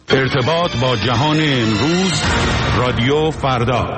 ارتباط با جهان امروز، رادیو فردا.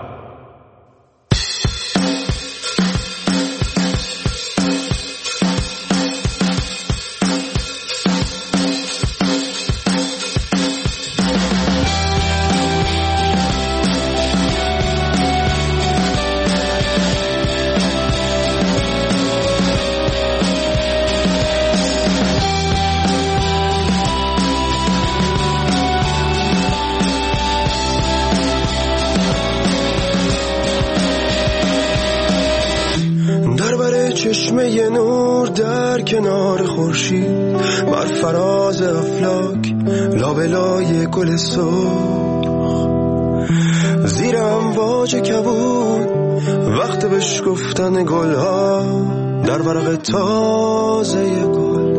چشمه نور در کنار خورشید، بر فراز افلاک لابلای گل سرخ، زیر امواج کبود وقت بشکفتن گلها در ورق تازه گل،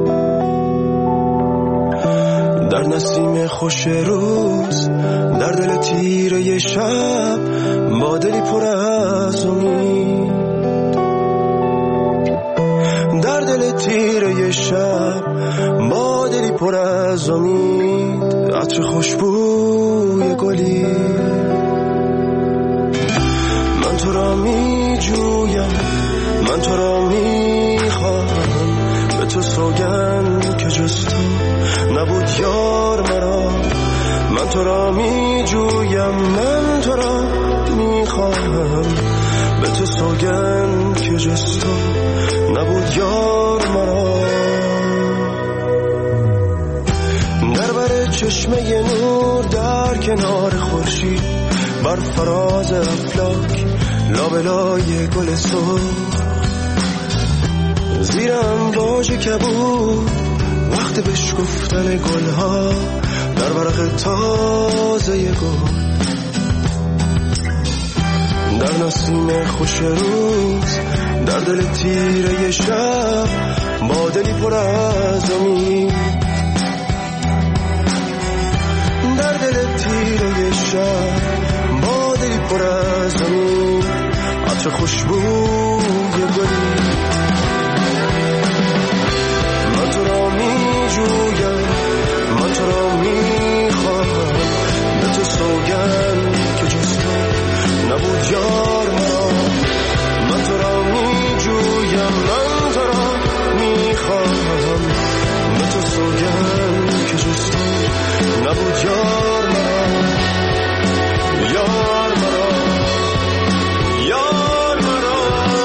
در نسیم خوش روز، در دل تیره شب، با دلی پر از امید، در دل تیره شب، با دلی پر از امید، عطر خوشبوی گلی. من تو را می جویم، من تو را می خواهم، به تو سوگند که جز تو نبود یار مرا. من تو را می جویم، من تو را می خواهم، به تو سوگند که جز تو نبود یار مرا. در بر چشمه نور در کنار خورشید، بر فراز افلاک لابلای گل سرخ، زیر امواج کبود وقت بشکفتن گلها در ورق تازه گل، در نسیم خوش روز، در دل تیره شب، با دلی پر از امید، در دل تیره شب، با دلی پر از امید، عطر خوشبوی گلی. من تو را می جویم، من تو را می خواهم، به تو سوگند که جز تو نبود یار مرا. من تو را می جویم، من تو را می خواهم، به تو سوگند که جز تو نبود یار مرا، یار مرا، یار مرا.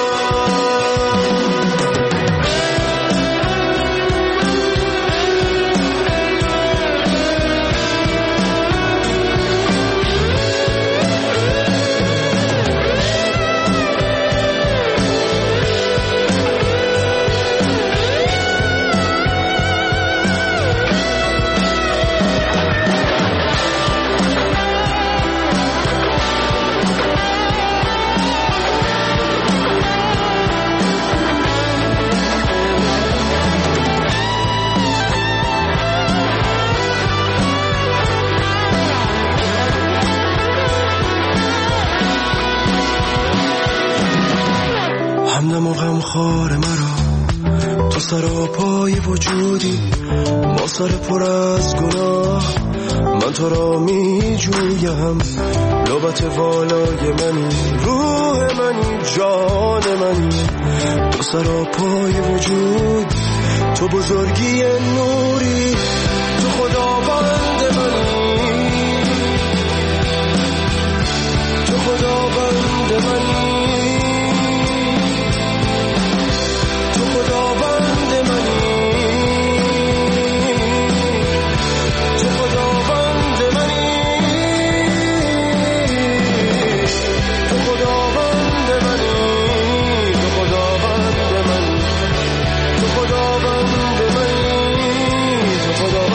همدم و غمخوار مرا، تو سراپای وجودی، با سر پر از گناه. من تو را می جویم، لبت والای منی، روح منی، جان منی، تو سراپای وجود، تو بزرگی نوری، تو خداوند منی، تو خداوند منی، خداوند منی، تو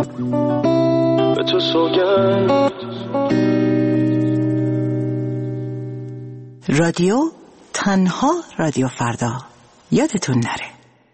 به تو سوگند. رادیو تنها رادیو فردا، یادتون نره.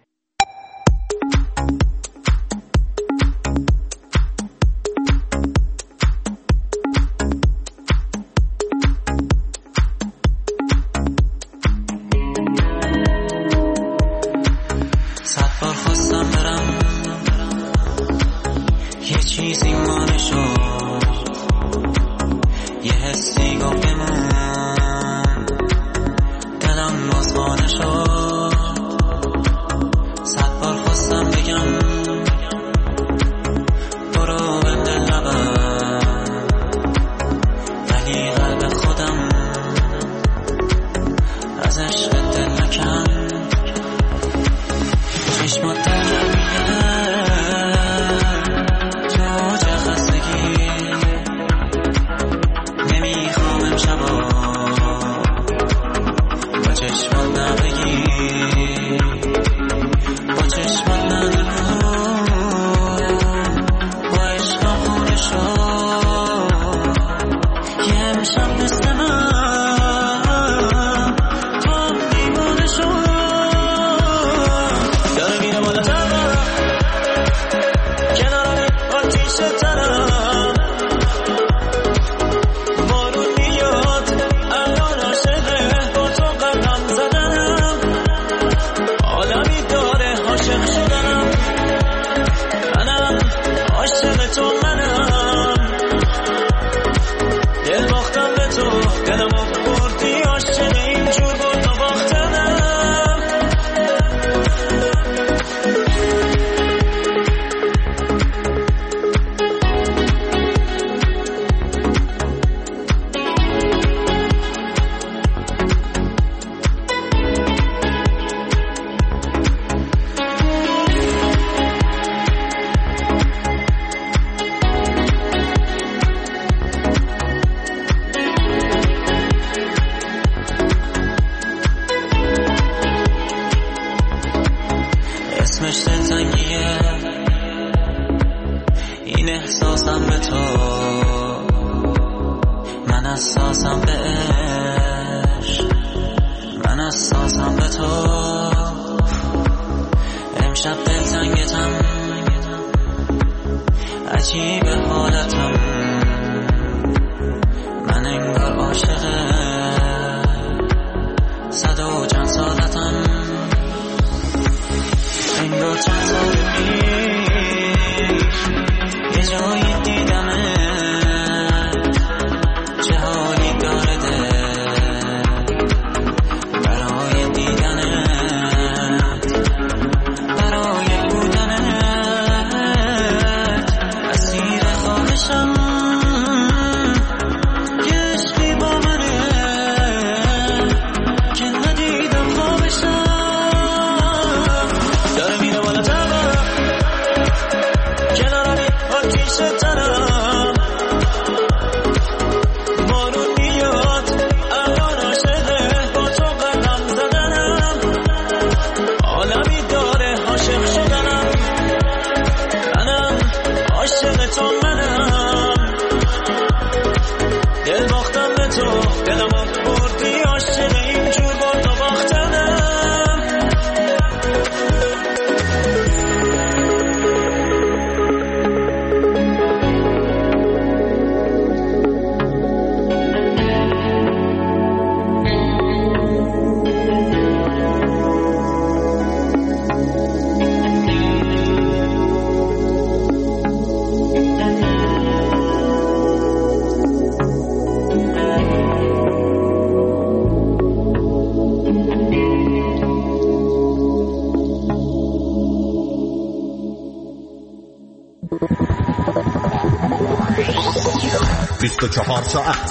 ساعت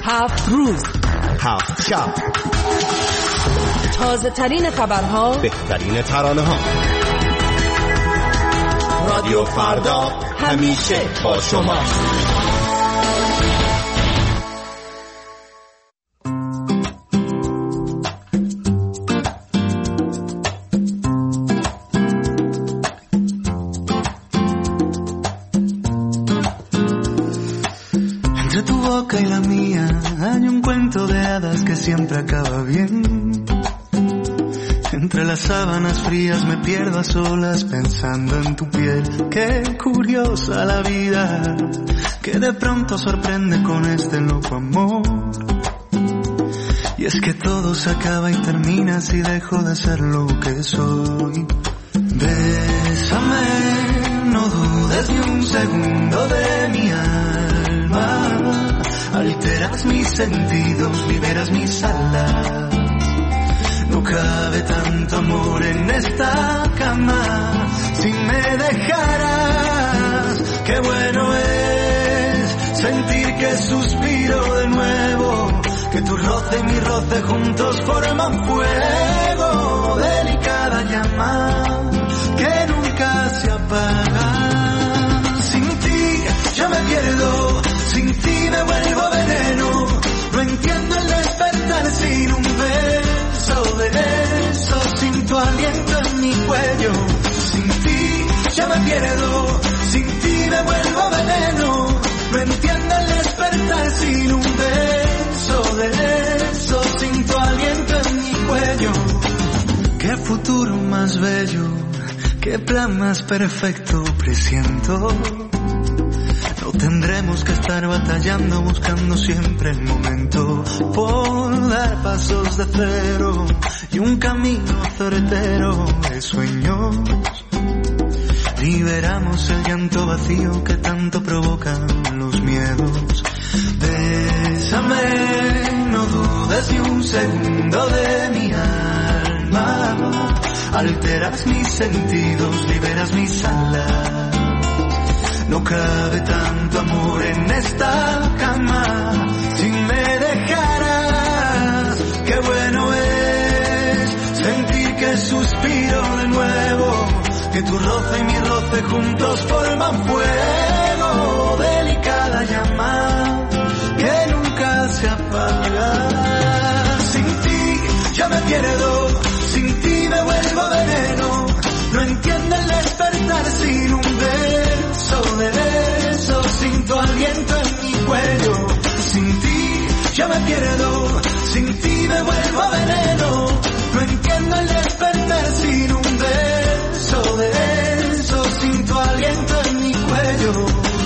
7 روز 7 شب، تازه ترین خبرها، بهترین ترانه ها. رادیو فردا همیشه با شما. boca y la mía hay un cuento de hadas que siempre acaba bien. Entre las sábanas frías me pierdo a solas pensando en tu piel. Qué curiosa la vida, que de pronto sorprende con este loco amor. Y es que todo se acaba y termina si dejo de ser lo que soy. Bésame, no dudes ni un segundo de mi alma. Alteras mis sentidos, liberas mis alas. No cabe tanto amor en esta cama. Si me dejaras, qué bueno es sentir que suspiro de nuevo, que tu roce y mi roce juntos forman fuego. Delicada llama que nunca se apaga. Sin ti yo me pierdo, sin ti me vuelvo veneno. No entiendo el despertar sin un beso de beso, sin tu aliento en mi cuello. Sin ti yo me pierdo, sin ti me vuelvo veneno. No entiendo el despertar sin un beso de beso, sin tu aliento en mi cuello. Qué futuro más bello, qué plan más perfecto presiento. No tendremos que estar batallando, buscando siempre el momento por dar pasos de cero y un camino certero de sueños. Liberamos el llanto vacío que tanto provocan los miedos. Bésame, no dudes ni un segundo de mi alma. Alteras mis sentidos, liberas mis alas. No cabe tanto amor en esta cama. Si me dejaras, qué bueno es sentir que suspiro de nuevo, que tu roce y mi roce juntos forman fuego. Delicada llama que nunca se apaga. Sin ti yo me pierdo, sin ti me vuelvo veneno. No entiendo el despertar sin un beso de beso, sin tu aliento en mi cuello. Sin ti yo me pierdo, sin ti me vuelvo veneno. No entiendo el despertar sin un beso de beso, sin tu aliento en mi cuello.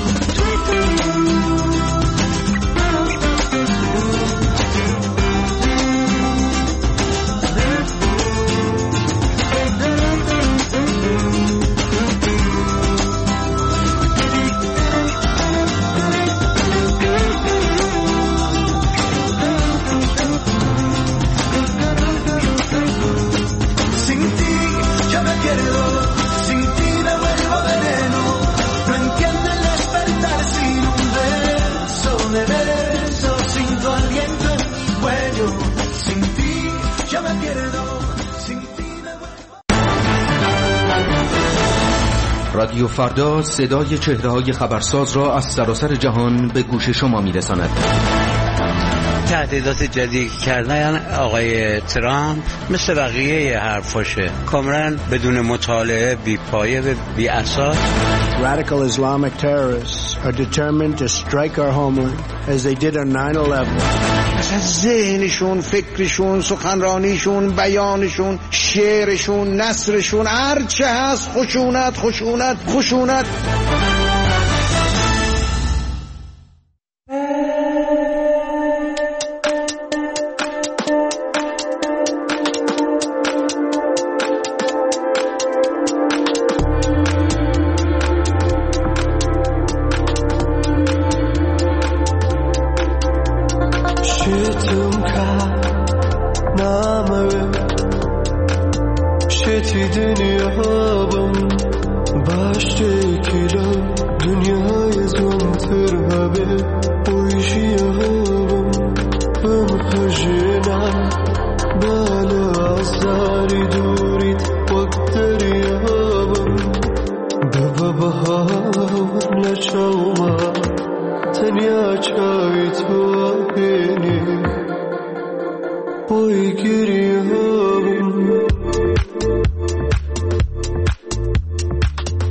رادیو فردا صدای چهره‌های خبرساز را از سراسر جهان به گوش شما می‌رساند. تهدیدات جدیدی کردن آقای ترامپ مثل بقیه حرفاشه، کاملا بدون مطالعه، بی پایه و بی اساس. Radical Islamic terrorists are determined to strike our homeland as they did on 9/11. مثلا ذهنشون، فکرشون، سخنرانیشون، بیانشون، شعرشون، نثرشون، هر چه هست خشونت خشونت خشونت.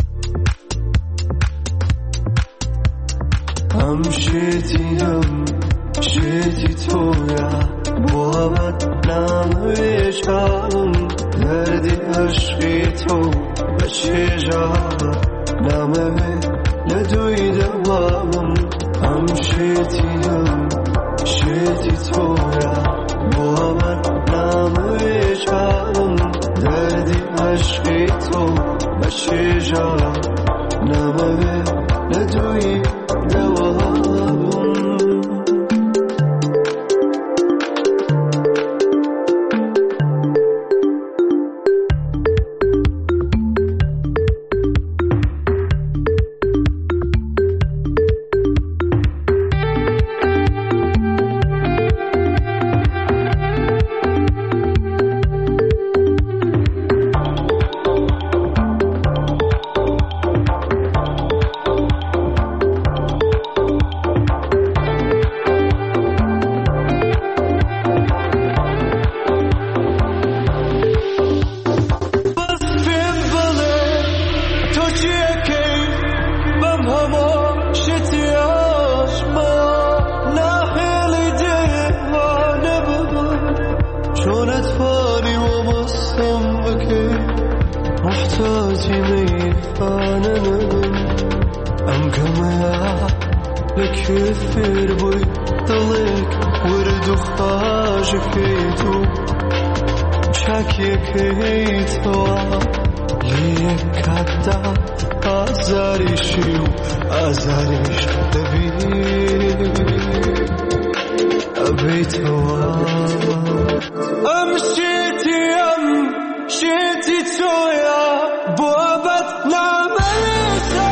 I'm shitting شدی تویا بابت نمیشم دردی عشقی تو بچه جا نمه ندوی دوام هم شدی تویا بابت نمیشم دردی عشقی تو بچه جا نمه ندوی دوام كثير بيضلك ورد وخاجكيتو شاكيكيتو ليك كدا أزاريشيو أزاريش أبيتو أمشيتي أمشيتي تويا بوابت ناميسا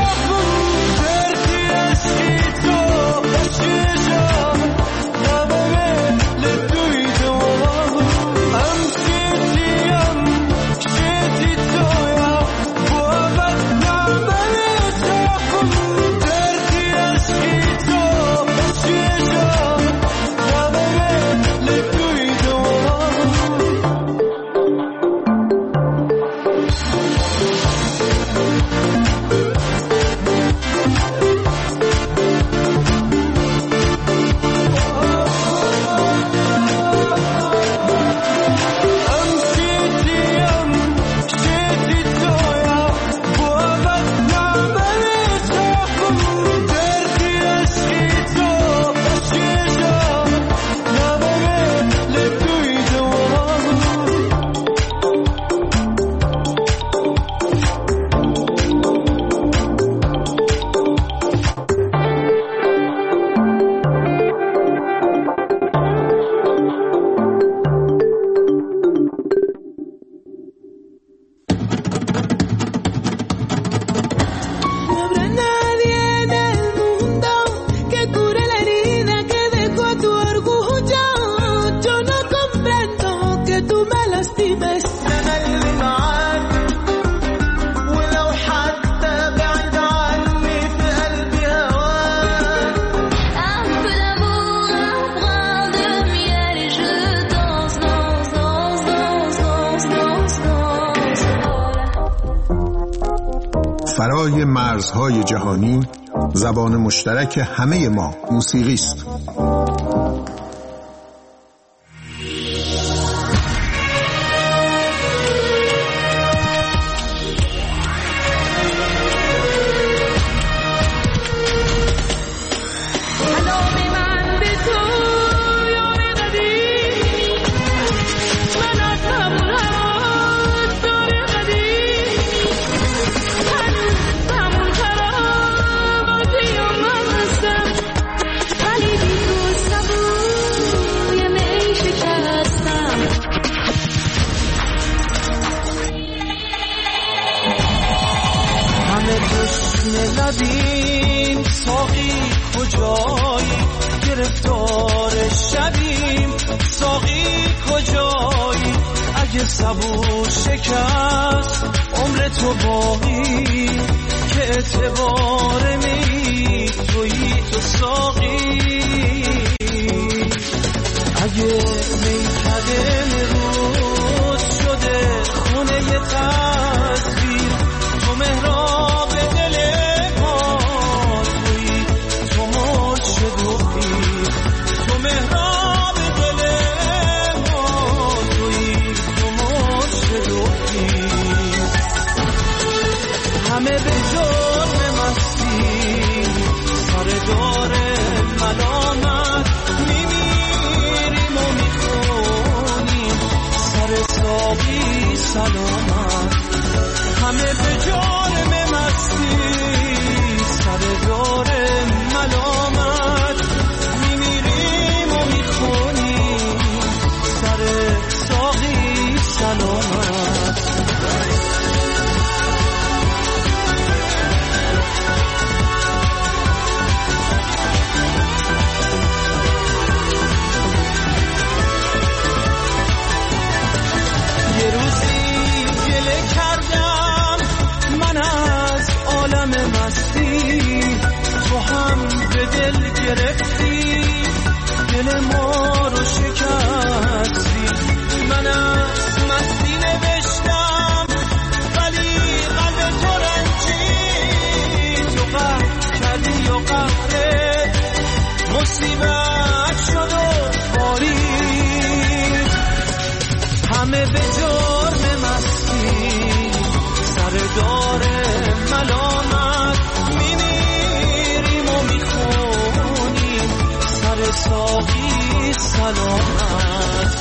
فرای مرزهای جهانی زبان مشترک همه ما موسیقی است. لبیم ساقی کجایی گرفتار شبیم ساقی کجایی اگه صبور شکست عمر تو باقی که اعتبار می تویی تو ساقی اگه میکده روز شده خونه تدبیر تو مهراب دل ما تویی تو مرشد و پیر تو همه به جرم مستی سر دار ملامت میمیریم و میخونیم سر ساقی سلامت. یه روزی گله کردم من از عالم مستی، تو هم به دل گرفتی دل ما رو شکستی. من از مستی نوشتم ولی قلب تو رنجید، تو قهر کردی و قهرت مصیبت شد و بارید. همه به جرم مستی سر دار ملامت میمیریم و میخونیم سر ساقی سلامت.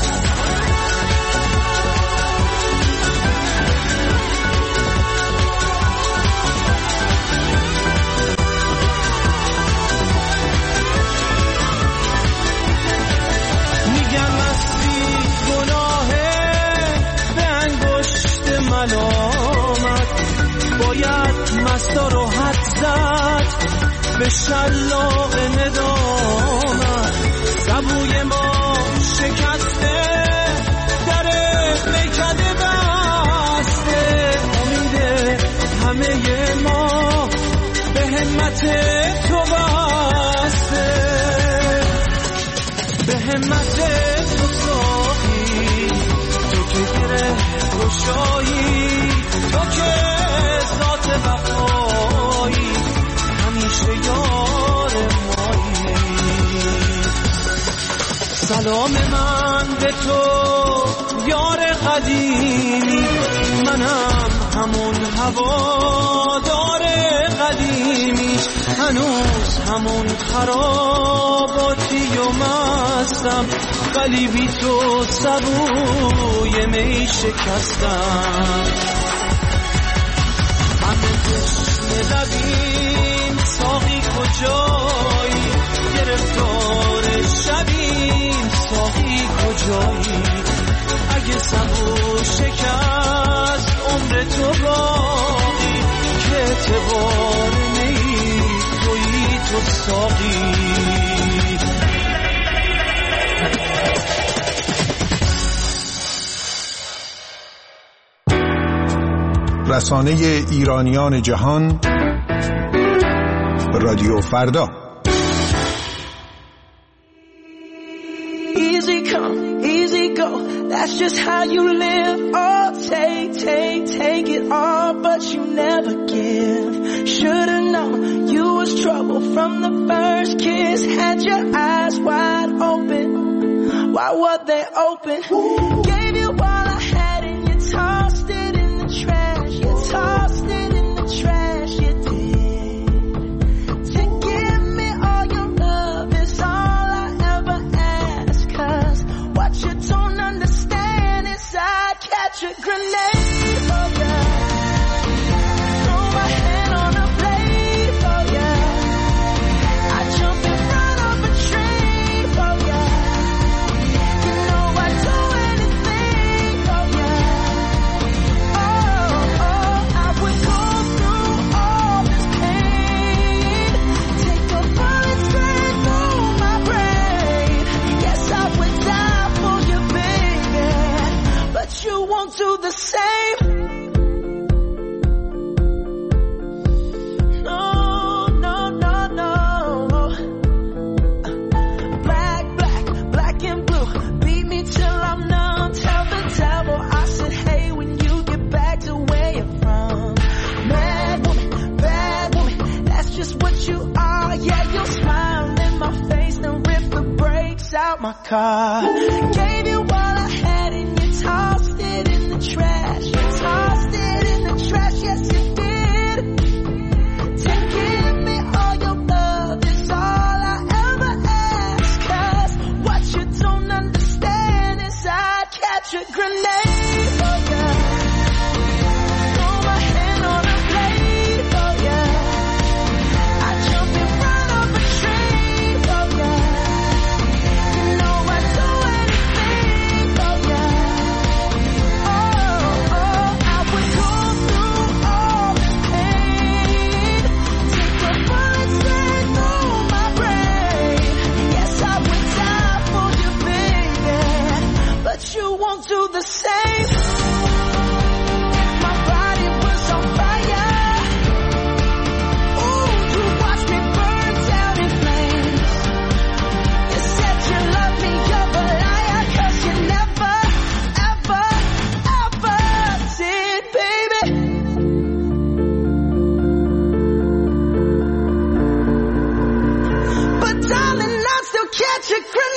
میگن مستی گناهه به انگشت ملامت، باید مستا رو حد زد به شلاق ندامت. سبوی ما شکسته در میکده بسته، امید همه ما به همت تو بسته، به همت تو ساقی، تو که گره گشایی، تو که ذات وفایی همیشه یار مایی. سلام من به تو یار قدیمی، منم همون هوادار قدیمی، هنوز همون خراباتی و مستم، ولی بی تو سبوی می شکستم. همه تشنه لبیم ساقی کجایی، گرفتار شبیم ساقی کجایی. اگه سبو شکست عمر تو باقی، که اعتبار نیست تویی تو ساقی. رسانه ایرانیان جهان، رادیو فردا. Easy come, easy go, that's just how you live. Oh, take it all, but you never give. Should've known you was trouble from the first kiss. Had your eyes wide open, why were they open? Gave you all I had and you tossed it in the trash. You tossed it in the trash, you did. To give me all your love is all I ever ask. 'Cause what you don't understand is I'd catch a grenade for ya, throw my hand on a blade for ya, I'd jump in front of a train for ya. You know I'd do anything for ya. Oh, I would go through all this pain, take a bullet straight through my brain. Yes, I would die for you, baby, but you won't do the same. No, no, no, no. Black and blue, beat me till I'm numb. Tell the devil I said, hey, when you get back to where you're from. Bad woman, that's just what you are. Yeah, you'll smile in my face, then rip the brakes out my car. Gave you all I had and you tossed it in the trash. You tossed it in the trash, yes you did. To give me all your love is all I ever ask. 'Cause what you don't understand is I'd catch a grenade for ya, throw my hand such a crazy